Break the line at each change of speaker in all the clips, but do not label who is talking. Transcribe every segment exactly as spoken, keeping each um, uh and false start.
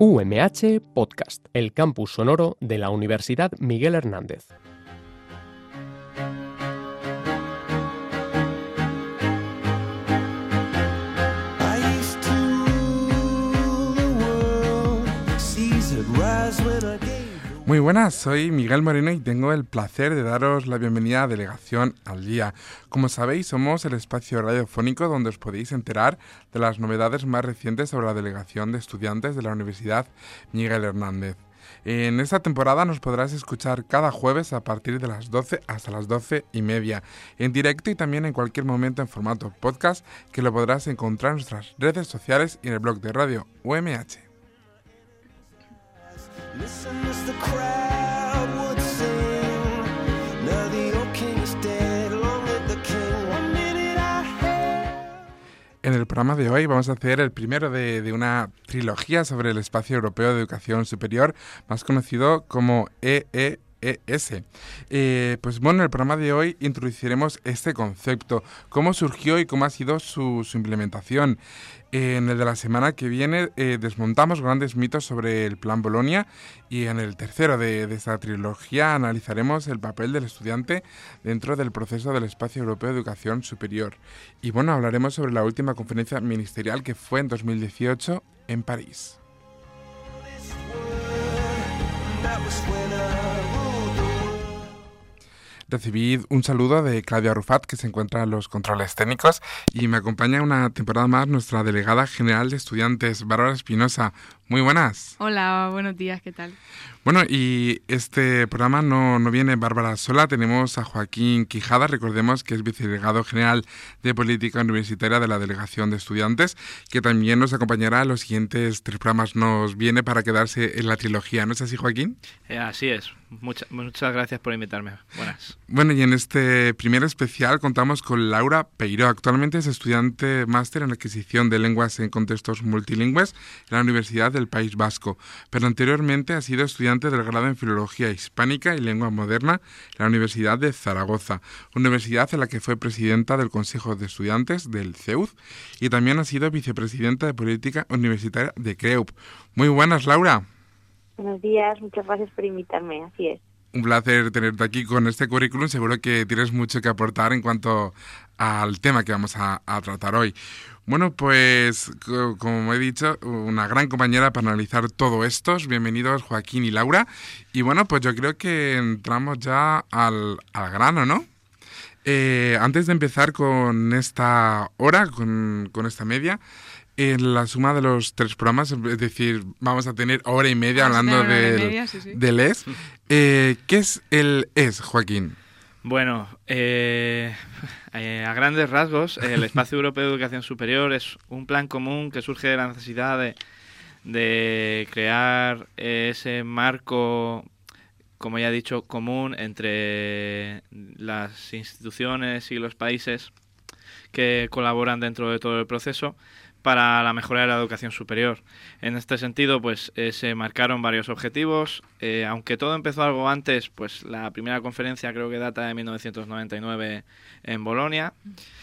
U M H Podcast, el campus sonoro de la Universidad Miguel Hernández.
Muy buenas, soy Miguel Moreno y tengo el placer de daros la bienvenida a Delegación al Día. Como sabéis, somos el espacio radiofónico donde os podéis enterar de las novedades más recientes sobre la Delegación de Estudiantes de la Universidad Miguel Hernández. En esta temporada nos podrás escuchar cada jueves a partir de las doce hasta las doce y media, en directo y también en cualquier momento en formato podcast, que lo podrás encontrar en nuestras redes sociales y en el blog de Radio U M H. En el programa de hoy vamos a hacer el primero de, de una trilogía sobre el Espacio Europeo de Educación Superior, más conocido como E E E S. Eh, pues bueno, en el programa de hoy introduciremos este concepto, cómo surgió y cómo ha sido su, su implementación. En el de la semana que viene eh, desmontamos grandes mitos sobre el Plan Bolonia y en el tercero de, de esta trilogía analizaremos el papel del estudiante dentro del proceso del Espacio Europeo de Educación Superior. Y bueno, hablaremos sobre la última conferencia ministerial que fue en dos mil dieciocho en París. Recibid un saludo de Claudia Rufat, que se encuentra en los controles técnicos, y me acompaña una temporada más nuestra delegada general de estudiantes, Bárbara Espinosa. Muy buenas.
Hola, buenos días, ¿qué tal?
Bueno, y este programa no, no viene Bárbara sola, tenemos a Joaquín Quijada, recordemos que es vicedelegado general de Política Universitaria de la Delegación de Estudiantes, que también nos acompañará en los siguientes tres programas, nos viene para quedarse en la trilogía, ¿no es así, Joaquín?
Eh, así es, Mucha, muchas gracias por invitarme, buenas.
Bueno, y en este primer especial contamos con Laura Peiró, actualmente es estudiante máster en adquisición de lenguas en contextos multilingües en la Universidad del País Vasco, pero anteriormente ha sido estudiante del grado en Filología Hispánica y Lengua Moderna en la Universidad de Zaragoza, universidad en la que fue presidenta del Consejo de Estudiantes del C E U D y también ha sido vicepresidenta de Política Universitaria de C R E U P. Muy buenas, Laura.
Buenos días, muchas gracias por invitarme, así es. Un
placer tenerte aquí con este currículum, seguro que tienes mucho que aportar en cuanto al tema que vamos a, a tratar hoy. Bueno, pues como he dicho, una gran compañera para analizar todo esto. Bienvenidos Joaquín y Laura. Y bueno, pues yo creo que entramos ya al, al grano, ¿no? Eh, antes de empezar con esta hora, con, con esta media, en la suma de los tres programas, es decir, vamos a tener hora y media vamos hablando del, media, sí, sí. del E S. Eh, ¿Qué es el E S, Joaquín?
Bueno, eh, eh, a grandes rasgos, el Espacio Europeo de Educación Superior es un plan común que surge de la necesidad de, de crear ese marco, como ya he dicho, común entre las instituciones y los países que colaboran dentro de todo el proceso para la mejora de la educación superior. En este sentido, pues eh, se marcaron varios objetivos. Eh, aunque todo empezó algo antes, pues la primera conferencia creo que data de mil novecientos noventa y nueve en Bolonia.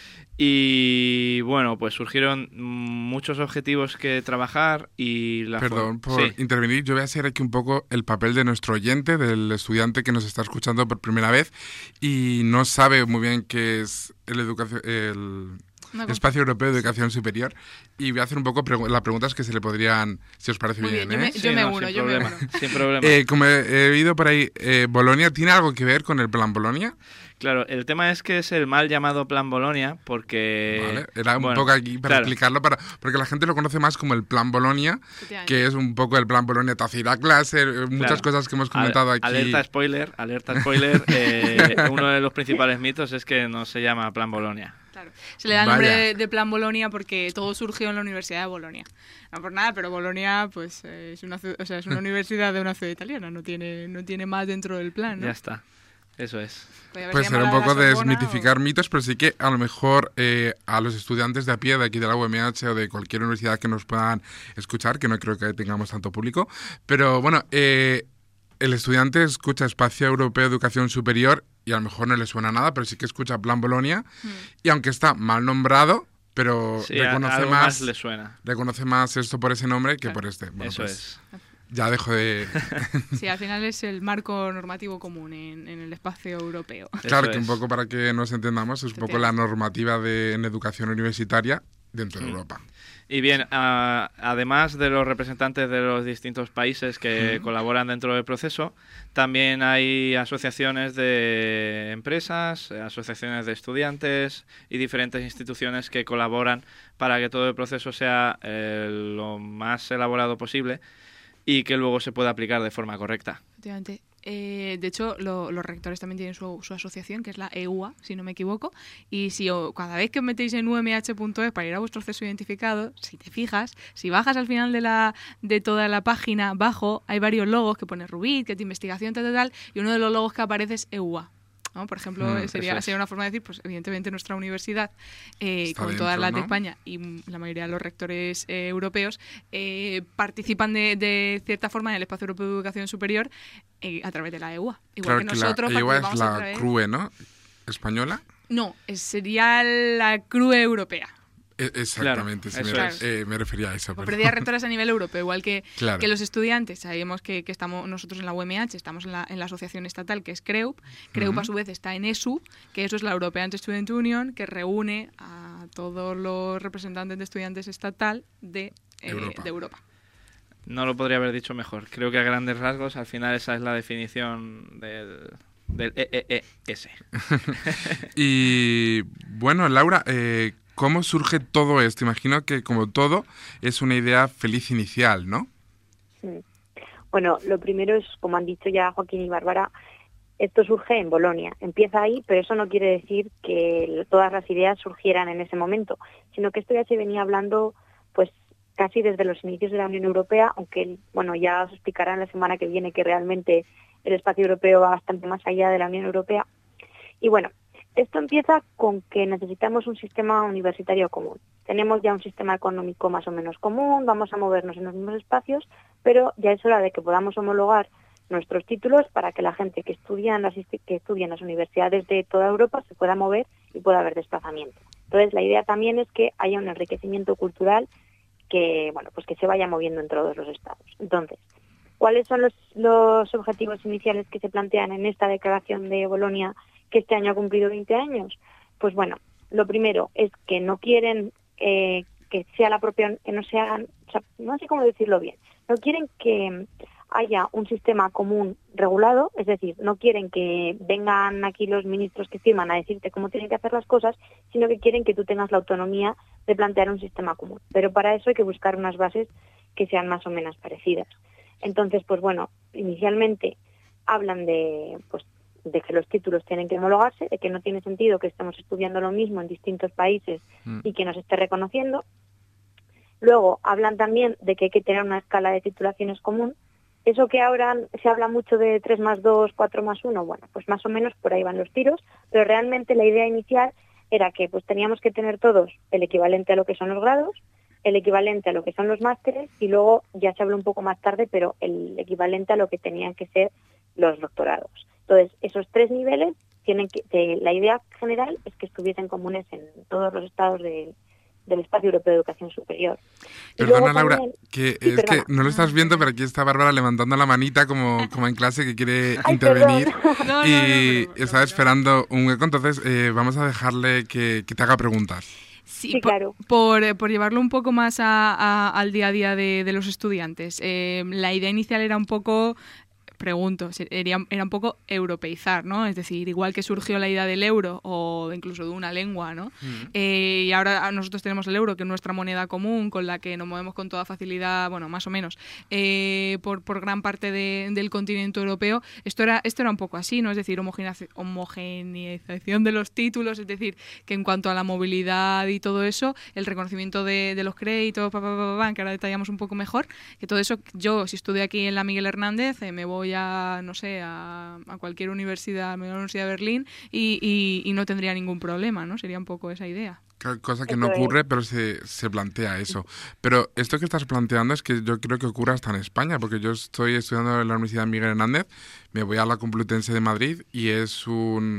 Y bueno, pues surgieron muchos objetivos que trabajar y la
Perdón por sí. intervenir, yo voy a hacer aquí un poco el papel de nuestro oyente, del estudiante que nos está escuchando por primera vez y no sabe muy bien qué es el educación... El... Espacio Europeo de Educación Superior, y voy a hacer un poco pregu- las preguntas que se le podrían, si os parece
Muy
bien,
bien.
¿eh?
Yo me, yo
sí,
me
no,
uno,
sin
yo
problema,
me uno.
Sin problema.
Eh, como he, he oído por ahí, eh, ¿Bolonia tiene algo que ver con el Plan Bolonia?
Claro, el tema es que es el mal llamado Plan Bolonia porque...
Vale, era un
bueno,
poco aquí para
claro.
explicarlo, para porque la gente lo conoce más como el Plan Bolonia, que es un poco el Plan Bolonia, tacir a clase, muchas claro. cosas que hemos comentado aquí.
Alerta spoiler, alerta spoiler, eh, uno de los principales mitos es que no se llama Plan Bolonia.
Claro. Se le da el nombre de, de Plan Bolonia porque todo surgió en la Universidad de Bolonia. No por nada, pero Bolonia pues eh, es una o sea, es una universidad de una ciudad italiana, no tiene no tiene más dentro del plan, ¿no?
Ya está. Eso es.
Pues era un poco de desmitificar o... mitos, pero sí que a lo mejor eh, a los estudiantes de a pie de aquí de la U M H o de cualquier universidad que nos puedan escuchar, que no creo que tengamos tanto público, pero bueno, eh, el estudiante escucha Espacio Europeo de Educación Superior y a lo mejor no le suena nada, pero sí que escucha Plan Bolonia, mm. y aunque está mal nombrado, pero
sí,
reconoce
algo
más,
más le suena.
Reconoce más esto por ese nombre que
Claro.
por este. Bueno,
Eso
pues
es.
ya dejo de...
Sí, al final es el marco normativo común en, en el espacio europeo.
Claro,
Eso
que un
es.
poco para que nos entendamos, es un poco la normativa de, en educación universitaria dentro de
Mm.
Europa.
Y bien, a- además de los representantes de los distintos países que
Mm.
colaboran dentro del proceso, también hay asociaciones de empresas, eh, asociaciones de estudiantes y diferentes instituciones que colaboran para que todo el proceso sea eh, lo más elaborado posible y que luego se pueda aplicar de forma correcta.
Efectivamente. Eh, de hecho, lo- los rectores también tienen su, su asociación, que es la E U A, si no me equivoco. Y si o- cada vez que os metéis en u m h punto es para ir a vuestro acceso identificado, si te fijas, si bajas al final de la de toda la página, abajo hay varios logos que pone Rubit, que es de investigación, tal, tal, tal, y uno de los logos que aparece es E U A. ¿No? Por ejemplo,
Mm,
sería,
eso es.
sería una forma de decir, pues evidentemente nuestra universidad, eh,
Está
con
dentro,
todas las de
¿no?
España y mm, la mayoría de los rectores eh, europeos, eh, participan de, de cierta forma en el espacio europeo de educación superior eh, a través de la E U A. Igual
Claro
que
que
nosotros
la E U A es
participamos a
la
través...
C R U E, ¿no? ¿Española?
No, es- sería la C R U E europea.
E- Exactamente,
Claro,
sí,
eso
me,
es.
eh, me refería a eso.
Pues
pero-
perdía rectores a nivel europeo, igual que,
Claro.
que los estudiantes. Sabemos que, que estamos nosotros en la U M H, estamos en la, en la asociación estatal que es CREUP. CREUP
Ujú.
a su vez está en E S U, que eso es la European Student Union, que reúne a todos los representantes de estudiantes estatal de, eh,
Europa.
de Europa.
No lo podría haber dicho mejor. Creo que a grandes rasgos, al final esa es la definición del, del E E E S.
Y bueno, Laura, eh, ¿cómo surge todo esto? Imagino que como todo es una idea feliz inicial, ¿no?
Mm. Bueno, lo primero es, como han dicho ya Joaquín y Bárbara, esto surge en Bolonia. Empieza ahí, pero eso no quiere decir que todas las ideas surgieran en ese momento, sino que esto ya se venía hablando pues casi desde los inicios de la Unión Europea, aunque bueno, ya os explicarán la semana que viene que realmente el espacio europeo va bastante más allá de la Unión Europea. Y bueno, esto empieza con que necesitamos un sistema universitario común. Tenemos ya un sistema económico más o menos común, vamos a movernos en los mismos espacios, pero ya es hora de que podamos homologar nuestros títulos para que la gente que estudia en las, que estudia en las universidades de toda Europa se pueda mover y pueda haber desplazamiento. Entonces, la idea también es que haya un enriquecimiento cultural que, bueno, pues que se vaya moviendo en todos los estados. Entonces, ¿cuáles son los, los objetivos iniciales que se plantean en esta declaración de Bolonia que este año ha cumplido veinte años? Pues bueno, lo primero es que no quieren eh, que sea la propia, que no se hagan, o sea, no sé cómo decirlo bien, no quieren que haya un sistema común regulado, es decir, no quieren que vengan aquí los ministros que firman a decirte cómo tienen que hacer las cosas, sino que quieren que tú tengas la autonomía de plantear un sistema común. Pero para eso hay que buscar unas bases que sean más o menos parecidas. Entonces, pues bueno, inicialmente hablan de, pues, de que los títulos tienen que homologarse, de que no tiene sentido que estemos estudiando lo mismo en distintos países
Mm.
y que nos esté reconociendo. Luego hablan también de que hay que tener una escala de titulaciones común. Eso que ahora se habla mucho de tres más dos, cuatro más uno, bueno, pues más o menos por ahí van los tiros, pero realmente la idea inicial era que pues teníamos que tener todos el equivalente a lo que son los grados, el equivalente a lo que son los másteres y luego ya se habló un poco más tarde, pero el equivalente a lo que tenían que ser los doctorados. Entonces, esos tres niveles tienen que, de, la idea general es que estuviesen comunes en todos los estados de, del Espacio Europeo de Educación Superior. Y
Perdona,
luego
Laura,
también-
que
Sí,
es
perdona.
que no lo estás viendo, pero aquí está Bárbara levantando la manita como, como en clase que quiere
Ay,
intervenir.
perdón.
No, no, no,
Y
pero-
está esperando un hueco, entonces eh, vamos a dejarle que, que te haga preguntas.
Sí,
Sí,
por,
claro.
por, eh, por llevarlo un poco más a- a- al día a día de, de los estudiantes. Eh, la idea inicial era un poco, pregunto, era, era un poco europeizar, ¿no? Es decir, igual que surgió la idea del euro o incluso de una lengua, ¿no? Eh, y ahora nosotros tenemos el euro, que es nuestra moneda común, con la que nos movemos con toda facilidad, bueno, más o menos, eh, por, por gran parte de- del continente europeo. Esto era, esto era un poco así, ¿no? Es decir, homogeneización homogeneización de los títulos, es decir, que en cuanto a la movilidad y todo eso, el reconocimiento de, de los créditos, pa, pa, pa, pa, que ahora detallamos un poco mejor, que todo eso, yo si estudio aquí en la Miguel Hernández, eh, me voy a, no sé, a, a cualquier universidad, me voy a la Universidad de Berlín y, y, y no tendría ningún problema, ¿no? Sería un poco esa idea.
Cosa que
Eso
no
es.
ocurre, pero se, se plantea eso. Pero esto que estás planteando es que yo creo que ocurre hasta en España, porque yo estoy estudiando en la Universidad Miguel Hernández, me voy a la Complutense de Madrid y es un,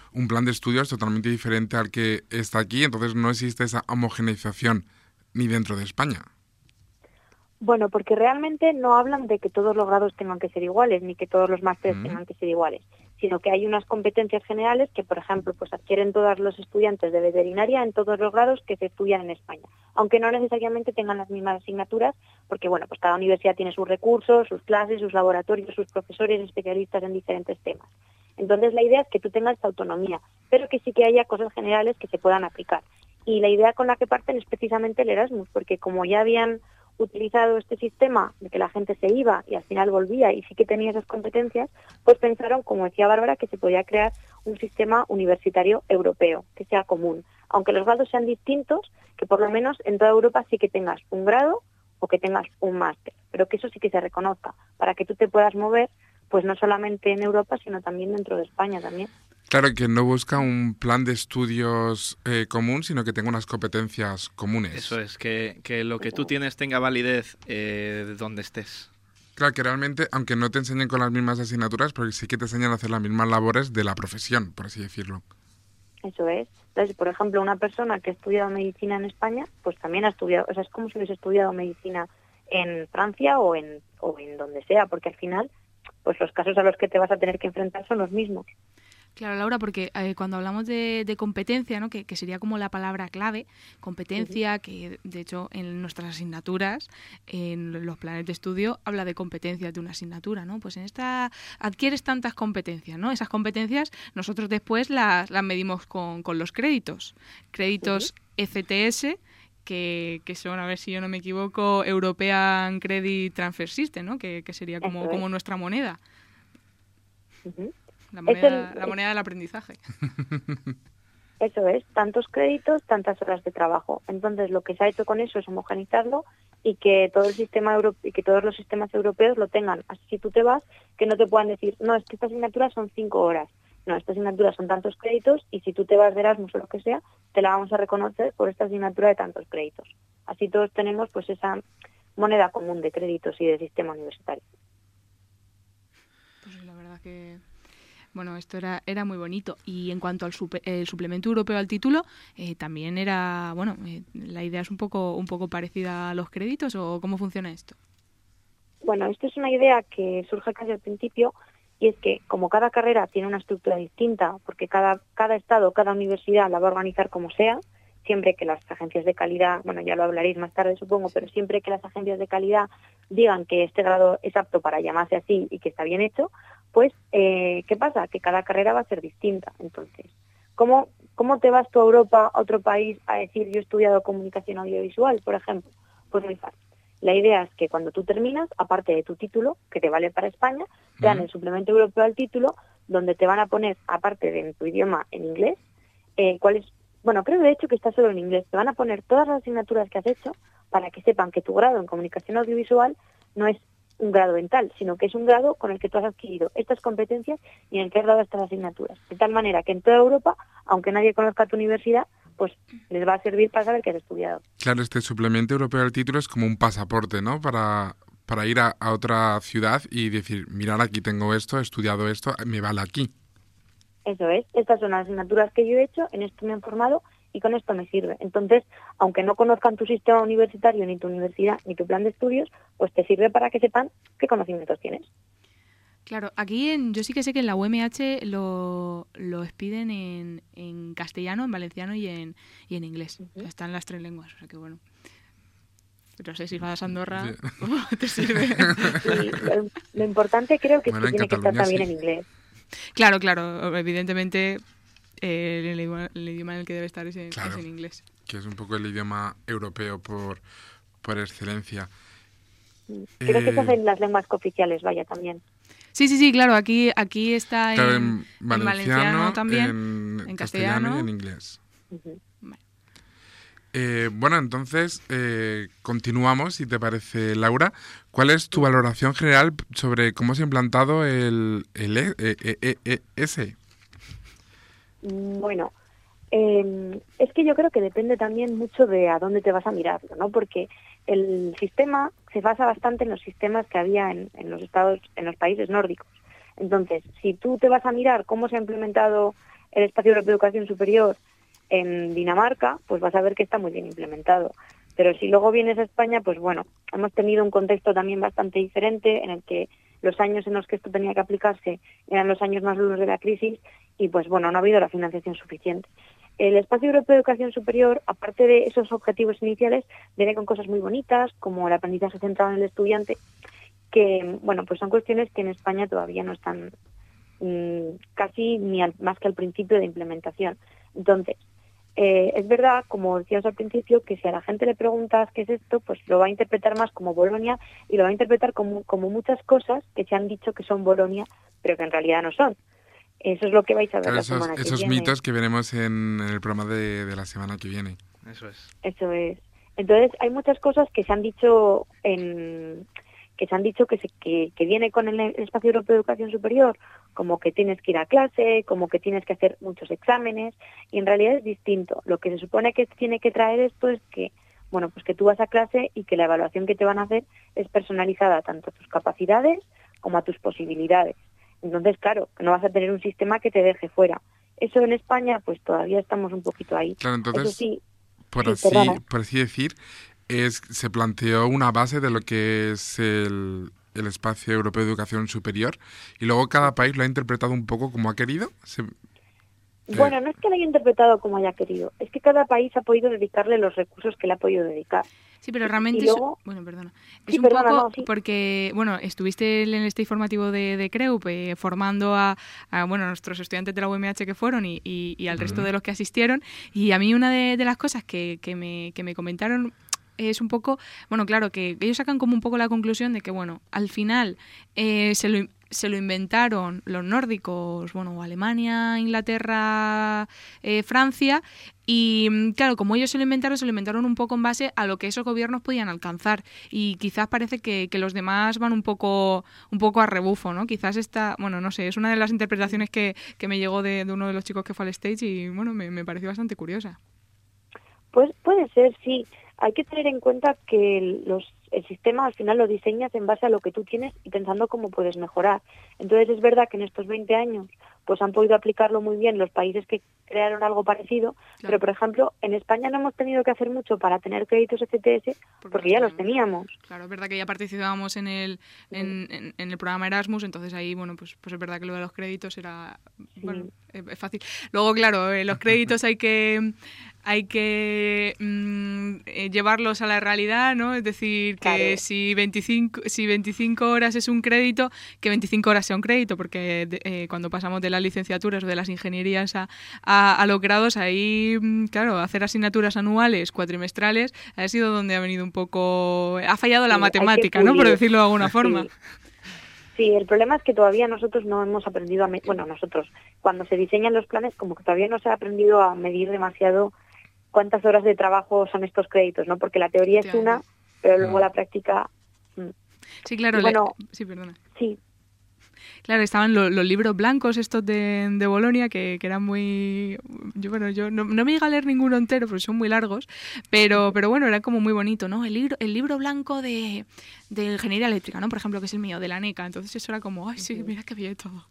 un plan de estudios totalmente diferente al que está aquí, entonces no existe esa homogeneización ni dentro de España.
Bueno, porque realmente no hablan de que todos los grados tengan que ser iguales, ni que todos los másteres mm. tengan que ser iguales, sino que hay unas competencias generales que, por ejemplo, pues adquieren todos los estudiantes de veterinaria en todos los grados que se estudian en España, aunque no necesariamente tengan las mismas asignaturas, porque bueno, pues cada universidad tiene sus recursos, sus clases, sus laboratorios, sus profesores especialistas en diferentes temas. Entonces la idea es que tú tengas esta autonomía, pero que sí que haya cosas generales que se puedan aplicar. Y la idea con la que parten es precisamente el Erasmus, porque como ya habían utilizado este sistema de que la gente se iba y al final volvía y sí que tenía esas competencias, pues pensaron, como decía Bárbara, que se podía crear un sistema universitario europeo, que sea común. Aunque los grados sean distintos, que por lo menos en toda Europa sí que tengas un grado o que tengas un máster, pero que eso sí que se reconozca, para que tú te puedas mover, pues no solamente en Europa, sino también dentro de España también.
Claro, que no busca un plan de estudios eh, común, sino que tenga unas competencias comunes.
Eso es, que, que lo que tú tienes tenga validez eh, donde estés.
Claro, que realmente, aunque no te enseñen con las mismas asignaturas, pero sí que te enseñan a hacer las mismas labores de la profesión, por así decirlo.
Eso es. Entonces, por ejemplo, una persona que ha estudiado medicina en España, pues también ha estudiado, o sea, es como si hubiese estudiado medicina en Francia o en, o en donde sea, porque al final, pues los casos a los que te vas a tener que enfrentar son los mismos.
Claro, Laura, porque eh, cuando hablamos de, de competencia, ¿no? que, que sería como la palabra clave, competencia, uh-huh. que de hecho en nuestras asignaturas, en los planes de estudio, habla de competencias de una asignatura, ¿no? Pues en esta adquieres tantas competencias, ¿no? Esas competencias nosotros después las, las medimos con, con los créditos. Créditos uh-huh. F T S, que, que son, a ver si yo no me equivoco, European Credit Transfer System, ¿no? Que, que sería como, es. como nuestra moneda. Uh-huh. La moneda, el, la moneda del aprendizaje.
Eso es, tantos créditos, tantas horas de trabajo. Entonces, lo que se ha hecho con eso es homogeneizarlo y que todo el sistema euro, y que todos los sistemas europeos lo tengan. Así, si tú te vas, que no te puedan decir, no, es que esta asignatura son cinco horas. No, esta asignatura son tantos créditos y si tú te vas de Erasmus o lo que sea, te la vamos a reconocer por esta asignatura de tantos créditos. Así todos tenemos pues esa moneda común de créditos y de sistema universitario.
Pues la verdad que... Bueno, esto era era muy bonito. Y en cuanto al super, el suplemento europeo al título, eh, también era, bueno, eh, la idea es un poco un poco parecida a los créditos, ¿o cómo funciona esto?
Bueno, esto es una idea que surge casi al principio, y es que como cada carrera tiene una estructura distinta, porque cada cada estado, cada universidad la va a organizar como sea, siempre que las agencias de calidad, bueno, ya lo hablaréis más tarde supongo, pero siempre que las agencias de calidad digan que este grado es apto para llamarse así y que está bien hecho, pues, eh, ¿qué pasa? Que cada carrera va a ser distinta. Entonces, ¿cómo, cómo te vas tú a Europa, a otro país, a decir yo he estudiado comunicación audiovisual, por ejemplo? Pues muy fácil. La idea es que cuando tú terminas, aparte de tu título, que te vale para España, te dan el suplemento europeo al título, donde te van a poner, aparte de en tu idioma, en inglés, eh, cuál es, bueno, creo de hecho que está solo en inglés, te van a poner todas las asignaturas que has hecho para que sepan que tu grado en comunicación audiovisual no es un grado en tal, sino que es un grado con el que tú has adquirido estas competencias y en el que has dado estas asignaturas. De tal manera que en toda Europa, aunque nadie conozca tu universidad, pues les va a servir para saber que has estudiado.
Claro, este suplemento europeo al título es como un pasaporte, ¿no? Para, para ir a, a otra ciudad y decir, mirad, aquí tengo esto, he estudiado esto, me vale aquí.
Eso es, estas son las asignaturas que yo he hecho, en esto me he formado y con esto me sirve. Entonces, aunque no conozcan tu sistema universitario, ni tu universidad, ni tu plan de estudios, pues te sirve para que sepan qué conocimientos tienes.
Claro, aquí en, yo sí que sé que en la U M H lo, lo expiden en, en castellano, en valenciano y en, y en inglés. Uh-huh. O sea, están las tres lenguas, o sea que bueno. Pero no sé si vas a Andorra, sí. te sirve.
Sí, lo, lo importante creo que, bueno, es que tiene Cataluña, que estar también sí. en inglés.
Claro, claro, evidentemente eh, el, idioma, el idioma en el que debe estar es en,
claro,
es en inglés.
Que es un poco el idioma europeo por, por excelencia.
Creo eh, que esas son las lenguas cooficiales, vaya, también.
Sí, sí, sí, claro, aquí aquí está
claro,
en,
en, valenciano,
en valenciano también,
en,
en
castellano,
castellano
y en inglés.
Uh-huh.
Vale.
Eh, bueno, entonces eh, continuamos, si te parece, Laura. ¿Cuál es tu valoración general sobre cómo se ha implantado el, el E E S?
Bueno, eh, es que yo creo que depende también mucho de a dónde te vas a mirar, ¿no? Porque el sistema se basa bastante en los sistemas que había en, en los estados, en los países nórdicos. Entonces, si tú te vas a mirar cómo se ha implementado el Espacio Europeo de Educación Superior en Dinamarca, pues vas a ver que está muy bien implementado. Pero si luego vienes a España, pues bueno, hemos tenido un contexto también bastante diferente en el que los años en los que esto tenía que aplicarse eran los años más duros de la crisis y pues bueno, no ha habido la financiación suficiente. El Espacio Europeo de Educación Superior, aparte de esos objetivos iniciales, viene con cosas muy bonitas, como el aprendizaje centrado en el estudiante, que bueno, pues son cuestiones que en España todavía no están mmm, casi ni al, más que al principio de implementación. Entonces, eh, es verdad, como decías al principio, que si a la gente le preguntas qué es esto, pues lo va a interpretar más como Bolonia y lo va a interpretar como, como muchas cosas que se han dicho que son Bolonia, pero que en realidad no son. Eso es lo que vais a ver
claro,
la
esos,
semana que
esos
viene.
mitos que veremos en, en el programa de, de la semana que viene.
Eso es.
Eso es. Entonces, hay muchas cosas que se han dicho en que se han dicho que, se, que, que viene con el, el Espacio Europeo de Educación Superior, como que tienes que ir a clase, como que tienes que hacer muchos exámenes, y en realidad es distinto. Lo que se supone que tiene que traer esto es que, bueno, pues que tú vas a clase y que la evaluación que te van a hacer es personalizada tanto a tus capacidades como a tus posibilidades. Entonces, claro, no vas a tener un sistema que te deje fuera. Eso en España, pues todavía estamos un poquito ahí.
Claro, entonces,
Eso sí,
por,
sí,
así,
perdona.
por así decir, es se planteó una base de lo que es el, el Espacio Europeo de Educación Superior y luego cada país lo ha interpretado un poco como ha querido. Se,
Bueno, no es que lo haya interpretado como haya querido, es que cada país ha podido dedicarle los recursos que le ha podido dedicar.
Sí, pero realmente
y luego,
es, bueno, perdona. Es
sí,
un
perdona,
poco
no, sí.
porque, bueno, estuviste en el este informativo de, de CREUP eh, formando a, a, bueno, nuestros estudiantes de la U M H que fueron y, y, y al uh-huh. resto de los que asistieron, y a mí una de, de las cosas que, que, me, que me comentaron es un poco, bueno, claro, que ellos sacan como un poco la conclusión de que, bueno, al final eh, se lo se lo inventaron los nórdicos, bueno, Alemania, Inglaterra, eh, Francia, y claro, como ellos se lo inventaron, se lo inventaron un poco en base a lo que esos gobiernos podían alcanzar, y quizás parece que, que los demás van un poco un poco a rebufo, ¿no? Quizás esta, bueno, no sé, es una de las interpretaciones que, que me llegó de, de uno de los chicos que fue al stage y, bueno, me, me pareció bastante curiosa.
Pues puede ser, sí. Hay que tener en cuenta que los, el sistema al final lo diseñas en base a lo que tú tienes y pensando cómo puedes mejorar. Entonces es verdad que en estos veinte años pues han podido aplicarlo muy bien los países que crearon algo parecido, claro. Pero por ejemplo en España no hemos tenido que hacer mucho para tener créditos E C T S porque, porque ya los teníamos.
Claro, es verdad que ya participábamos en el en, en, en el programa Erasmus, entonces ahí bueno pues pues es verdad que lo de los créditos era sí. bueno es, es fácil. Luego claro, eh, los créditos hay que hay que mmm, eh, llevarlos a la realidad, ¿no? Es decir, que claro. si veinticinco si veinticinco horas es un crédito, que veinticinco horas sea un crédito, porque de, eh, cuando pasamos de las licenciaturas o de las ingenierías a, a, a los grados, ahí, claro, hacer asignaturas anuales, cuatrimestrales, ha sido donde ha venido un poco... Ha fallado la sí, matemática, ¿no? Por decirlo de alguna forma.
Sí. Sí, el problema es que todavía nosotros no hemos aprendido a... Me- bueno, nosotros, cuando se diseñan los planes, como que todavía no se ha aprendido a medir demasiado cuántas horas de trabajo son estos créditos, ¿no? Porque la teoría es una, pero luego la práctica...
Sí, claro.
Y bueno,
le... Sí, perdona.
Sí.
Claro, estaban lo, los libros blancos estos de, de Bolonia, que, que eran muy... Yo, bueno, yo no, no me llegué a leer ninguno entero, porque son muy largos, pero pero bueno, era como muy bonito, ¿no? El libro el libro blanco de, de ingeniería eléctrica, ¿no? Por ejemplo, que es el mío, de la NECA. Entonces eso era como, ay, sí, mira qué bien todo.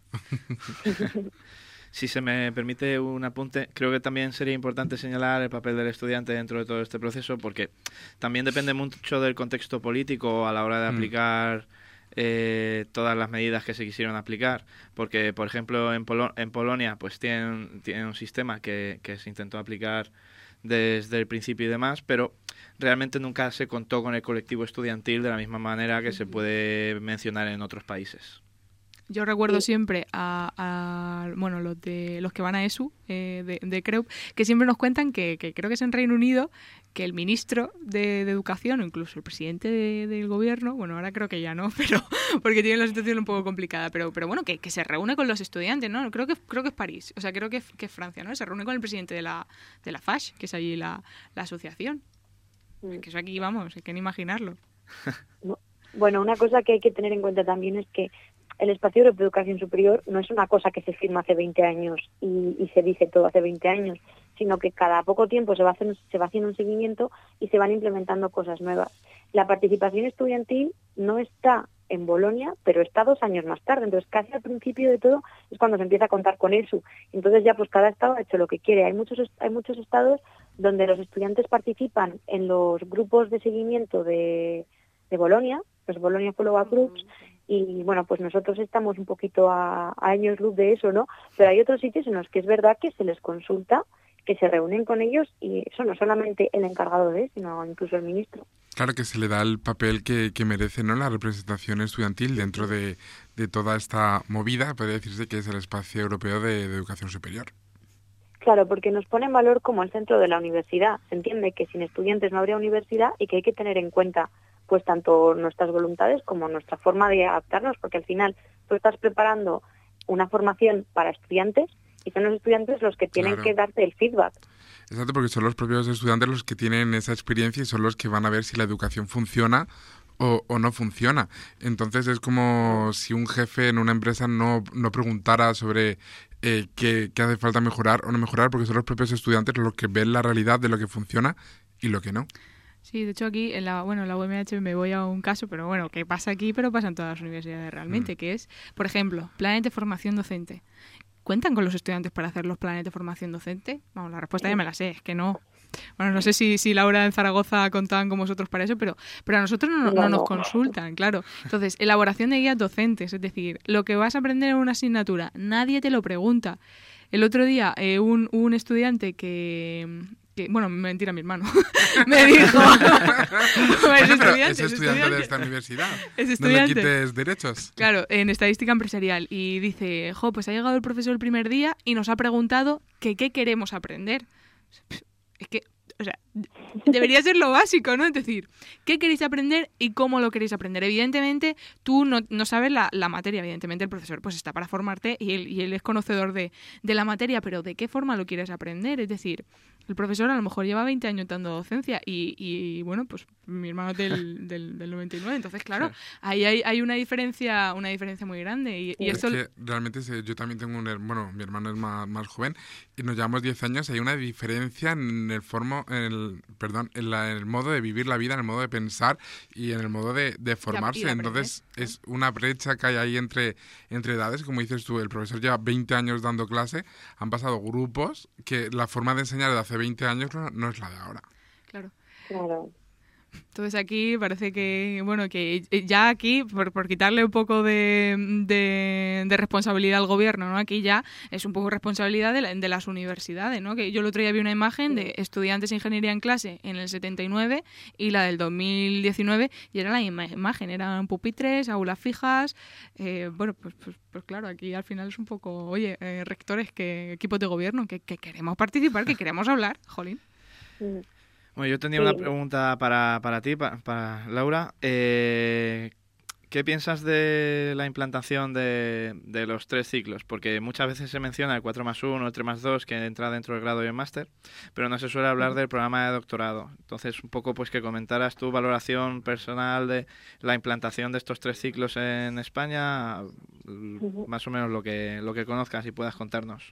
Si se me permite un apunte, creo que también sería importante señalar el papel del estudiante dentro de todo este proceso, porque también depende mucho del contexto político a la hora de aplicar eh, todas las medidas que se quisieron aplicar. Porque, por ejemplo, en, Polo- en Polonia pues tienen, tienen un sistema que, que se intentó aplicar desde el principio y demás, pero realmente nunca se contó con el colectivo estudiantil de la misma manera que se puede mencionar en otros países.
Yo recuerdo siempre a, a bueno los de los que van a E S U eh, de, de CREUP, que siempre nos cuentan que, que creo que es en Reino Unido, que el ministro de, de Educación o incluso el presidente de, del gobierno, bueno, ahora creo que ya no, pero porque tiene la situación un poco complicada, pero pero bueno, que, que se reúne con los estudiantes, ¿no? Creo que creo que es París, o sea, creo que, que es Francia, ¿no? Se reúne con el presidente de la de la F A S H, que es allí la, la asociación. Mm. Que eso aquí, vamos, hay que ni imaginarlo.
Bueno, una cosa que hay que tener en cuenta también es que el Espacio Europeo de Educación Superior no es una cosa que se firma hace veinte años y, y se dice todo hace veinte años, sino que cada poco tiempo se va, hacer, se va haciendo un seguimiento y se van implementando cosas nuevas. La participación estudiantil no está en Bolonia, pero está dos años más tarde. Entonces, casi al principio de todo es cuando se empieza a contar con eso. Entonces ya pues cada estado ha hecho lo que quiere. Hay muchos hay muchos estados donde los estudiantes participan en los grupos de seguimiento de, de Bolonia, los Bolonia Follow-up Groups, y bueno, pues nosotros estamos un poquito a, a años luz de eso, ¿no? Pero hay otros sitios en los que es verdad que se les consulta, que se reúnen con ellos, y eso no solamente el encargado de, sino incluso el ministro.
Claro, que se le da el papel que, que merece, ¿no?, la representación estudiantil dentro de, de toda esta movida, podría decirse que es el espacio europeo de, de educación superior.
Claro, porque nos pone en valor como el centro de la universidad. Se entiende que sin estudiantes no habría universidad y que hay que tener en cuenta pues tanto nuestras voluntades como nuestra forma de adaptarnos, porque al final tú estás preparando una formación para estudiantes y son los estudiantes los que tienen
Claro.
que darte el feedback.
Exacto, porque son los propios estudiantes los que tienen esa experiencia y son los que van a ver si la educación funciona o, o no funciona. Entonces es como si un jefe en una empresa no, no preguntara sobre eh, qué, qué hace falta mejorar o no mejorar, porque son los propios estudiantes los que ven la realidad de lo que funciona y lo que no.
Sí, de hecho aquí, en la, bueno, en la U M H me voy a un caso, pero bueno, que pasa aquí, pero pasa en todas las universidades realmente, mm. que es, por ejemplo, planes de formación docente. ¿Cuentan con los estudiantes para hacer los planes de formación docente? Vamos, la respuesta ya me la sé, es que no. Bueno, no sé si, si Laura en Zaragoza contaban con vosotros para eso, pero, pero a nosotros no, no, no nos consultan, claro. Entonces, elaboración de guías docentes, es decir, lo que vas a aprender en una asignatura, nadie te lo pregunta. El otro día, eh, un, un estudiante que... Que, bueno, mentira, mi hermano me dijo
bueno,
es, estudiante,
es, estudiante, es estudiante de esta universidad,
es estudiante.
No le quites derechos.
Claro, en estadística empresarial, y dice, jo, pues ha llegado el profesor el primer día y nos ha preguntado que qué queremos aprender. Es que, o sea, debería ser lo básico, ¿no? Es decir, ¿qué queréis aprender y cómo lo queréis aprender? Evidentemente, tú no, no sabes la, la materia, evidentemente el profesor pues está para formarte y él, y él es conocedor de, de la materia, pero ¿de qué forma lo quieres aprender? Es decir, el profesor a lo mejor lleva veinte años dando docencia y, y bueno, pues mi hermano es del, del, del noventa y nueve, entonces claro, ahí hay, hay una diferencia una diferencia muy grande. Y, y
es
esto...
que realmente yo también tengo un hermano, mi hermano es más, más joven y nos llevamos diez años, hay una diferencia en el formo, en el, perdón, en, la, en el modo de vivir la vida, en el modo de pensar y en el modo de, de formarse. De entonces es una brecha que hay ahí entre, entre edades, como dices tú, el profesor lleva veinte años dando clase, han pasado grupos que la forma de enseñar de hace veinte años no, no es la de ahora.
Claro.
Claro.
Entonces aquí parece que, bueno, que ya aquí, por, por quitarle un poco de, de, de responsabilidad al gobierno, ¿no? Aquí ya es un poco responsabilidad de, la, de las universidades, ¿no? Que yo el otro día vi una imagen de estudiantes de ingeniería en clase en el setenta y nueve y la del dos mil diecinueve y era la misma imagen, eran pupitres, aulas fijas, eh, bueno, pues, pues, pues claro, aquí al final es un poco, oye, eh, rectores, que equipos de gobierno, que, que queremos participar, que queremos hablar, jolín.
Mm.
Bueno, yo tenía una pregunta para, para ti, para, para Laura. Eh, ¿Qué piensas de la implantación de, de los tres ciclos? Porque muchas veces se menciona el cuatro más uno, el tres más dos, que entra dentro del grado y el máster, pero no se suele hablar del programa de doctorado. Entonces, un poco pues que comentaras tu valoración personal de la implantación de estos tres ciclos en España, uh-huh. más o menos lo que, lo que conozcas y puedas contarnos.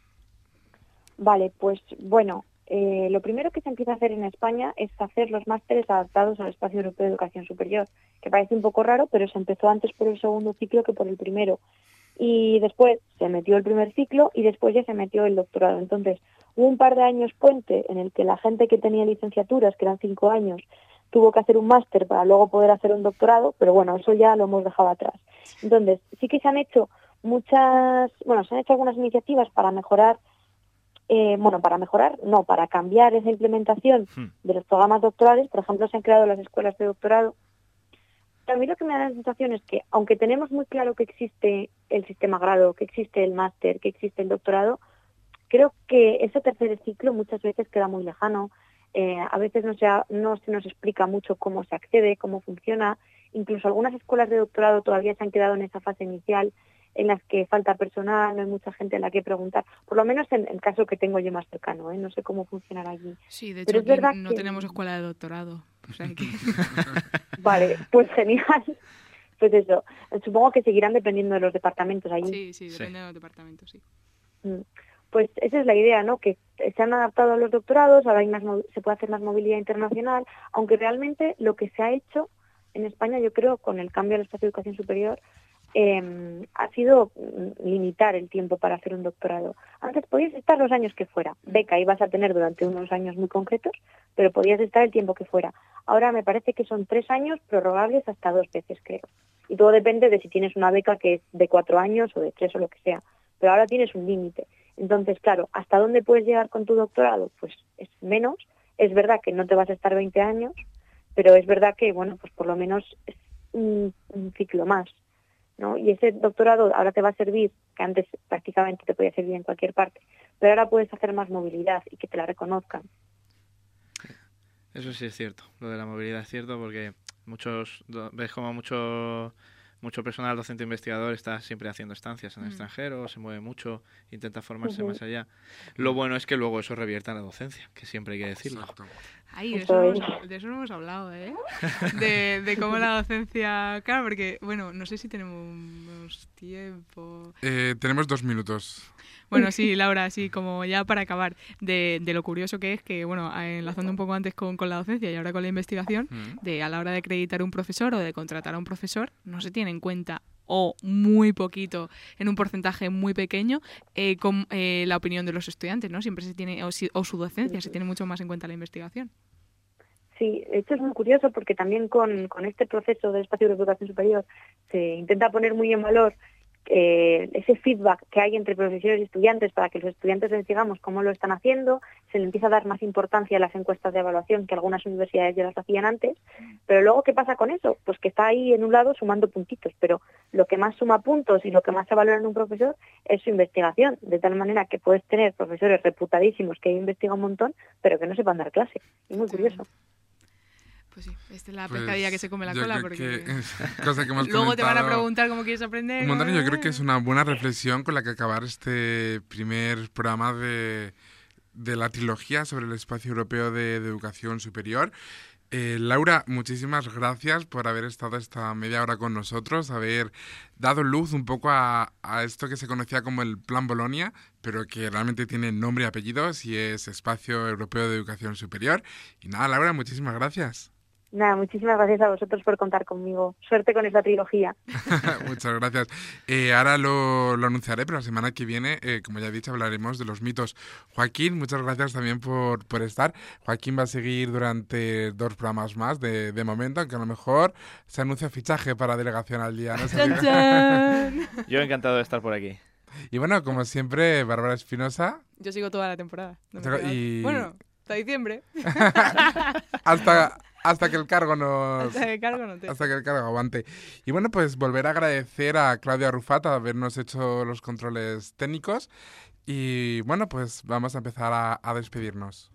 Vale, pues bueno... Eh, lo primero que se empieza a hacer en España es hacer los másteres adaptados al espacio europeo de educación superior, que parece un poco raro, pero se empezó antes por el segundo ciclo que por el primero. Y después se metió el primer ciclo y después ya se metió el doctorado. Entonces, hubo un par de años puente en el que la gente que tenía licenciaturas, que eran cinco años, tuvo que hacer un máster para luego poder hacer un doctorado, pero bueno, eso ya lo hemos dejado atrás. Entonces, sí que se han hecho muchas, bueno, se han hecho algunas iniciativas para mejorar Eh, bueno, para mejorar, no, para cambiar esa implementación de los programas doctorales. Por ejemplo, se han creado las escuelas de doctorado. Pero a mí lo que me da la sensación es que, aunque tenemos muy claro que existe el sistema grado, que existe el máster, que existe el doctorado, creo que ese tercer ciclo muchas veces queda muy lejano. Eh, a veces no se, ha, no se nos explica mucho cómo se accede, cómo funciona. Incluso algunas escuelas de doctorado todavía se han quedado en esa fase inicial, en las que falta personal, no hay mucha gente a la que preguntar, por lo menos en el caso que tengo yo más cercano, ¿eh? No sé cómo funcionará allí.
Sí, de
Pero
hecho
es verdad
no
que...
tenemos escuela de doctorado. O sea que...
Vale, pues genial. Pues eso, supongo que seguirán dependiendo de los departamentos allí.
Sí, sí, depende sí. de los departamentos, sí.
Pues esa es la idea, ¿no? Que se han adaptado a los doctorados, ahora hay más, se puede hacer más movilidad internacional, aunque realmente lo que se ha hecho en España, yo creo, con el cambio al espacio de educación superior, eh, ha sido limitar el tiempo para hacer un doctorado. Antes podías estar los años que fuera. Beca ibas a tener durante unos años muy concretos, pero podías estar el tiempo que fuera. Ahora me parece que son tres años prorrogables hasta dos veces, creo. Y todo depende de si tienes una beca que es de cuatro años o de tres o lo que sea. Pero ahora tienes un límite. Entonces, claro, ¿hasta dónde puedes llegar con tu doctorado? Pues es menos. Es verdad que no te vas a estar veinte años, pero es verdad que, bueno, pues por lo menos es un, un ciclo más, ¿no? Y ese doctorado ahora te va a servir, que antes prácticamente te podía servir en cualquier parte, pero ahora puedes hacer más movilidad y que te la reconozcan.
Eso sí es cierto, lo de la movilidad es cierto, porque muchos ves como mucho mucho personal docente investigador está siempre haciendo estancias en el mm. extranjero, se mueve mucho, intenta formarse uh-huh. más allá. Lo bueno es que luego eso revierte a la docencia, que siempre hay que decirlo.
Exacto.
Ay, de eso, no hemos, de eso no hemos hablado, ¿eh? De, de cómo la docencia... Claro, porque, bueno, no sé si tenemos tiempo...
Eh, tenemos dos minutos.
Bueno, sí, Laura, sí, como ya para acabar, de, de lo curioso que es que, bueno, enlazando un poco antes con, con la docencia y ahora con la investigación, mm. de a la hora de acreditar un profesor o de contratar a un profesor, no se tiene en cuenta o muy poquito, en un porcentaje muy pequeño, eh, con eh, la opinión de los estudiantes, ¿no? Siempre se tiene, o, si, o su docencia, se tiene mucho más en cuenta la investigación.
Sí, esto es muy curioso porque también con, con este proceso del espacio de educación superior se intenta poner muy en valor eh, ese feedback que hay entre profesores y estudiantes para que los estudiantes les digamos cómo lo están haciendo. Se le empieza a dar más importancia a las encuestas de evaluación, que algunas universidades ya las hacían antes, pero luego ¿qué pasa con eso? Pues que está ahí en un lado sumando puntitos, pero lo que más suma puntos y lo que más se valora en un profesor es su investigación, de tal manera que puedes tener profesores reputadísimos que investigan un montón, pero que no sepan dar clase. Es muy curioso.
Pues sí, esta es la pues pescadilla que se come la cola, porque
que, cosa que hemos
luego te van a preguntar cómo quieres aprender.
Un montón, yo creo que es una buena reflexión con la que acabar este primer programa de, de la trilogía sobre el espacio europeo de, de educación superior. Eh, Laura, muchísimas gracias por haber estado esta media hora con nosotros, haber dado luz un poco a, a esto que se conocía como el Plan Bolonia, pero que realmente tiene nombre y apellidos y es Espacio Europeo de Educación Superior. Y nada, Laura, muchísimas gracias.
Nada, muchísimas gracias a vosotros por contar conmigo. Suerte con esta trilogía.
Muchas gracias. Eh, ahora lo, lo anunciaré, pero la semana que viene, eh, como ya he dicho, hablaremos de los mitos. Joaquín, muchas gracias también por, por estar. Joaquín va a seguir durante dos programas más de, de momento, aunque a lo mejor se anuncia fichaje para Delegación al Día. ¿No?
¡Chan, chan!
Yo encantado de estar por aquí.
Y bueno, como siempre, Bárbara Espinosa.
Yo sigo toda la temporada. No
y...
Bueno, hasta diciembre.
hasta... Hasta que el cargo nos...
Hasta que el cargo no te...
Hasta que el cargo aguante. Y bueno, pues volver a agradecer a Claudia Rufata habernos hecho los controles técnicos. Y bueno, pues vamos a empezar a, a despedirnos.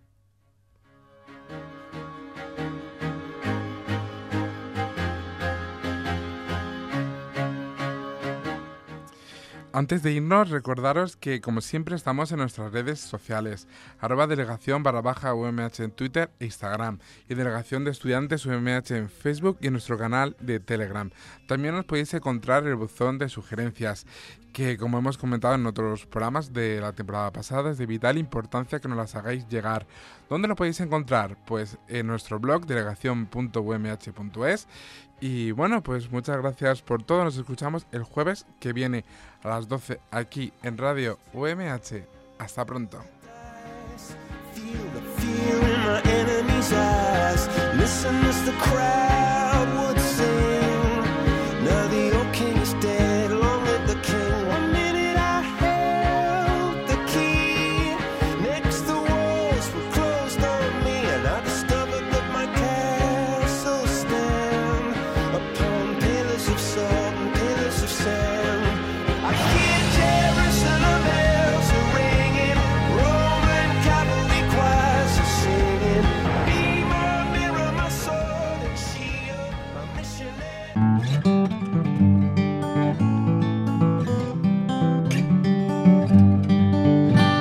Antes de irnos, recordaros que, como siempre, estamos en nuestras redes sociales, arroba delegación barra baja U M H en Twitter e Instagram, y Delegación de Estudiantes U M H en Facebook y en nuestro canal de Telegram. También os podéis encontrar el buzón de sugerencias, que, como hemos comentado en otros programas de la temporada pasada, es de vital importancia que nos las hagáis llegar. ¿Dónde lo podéis encontrar? Pues en nuestro blog, delegación punto u m h punto es. Y bueno, pues muchas gracias por todo. Nos escuchamos el jueves que viene a las doce aquí en Radio U M H. Hasta pronto.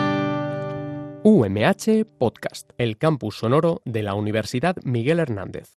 U M H Podcast, el campus sonoro de la Universidad Miguel Hernández.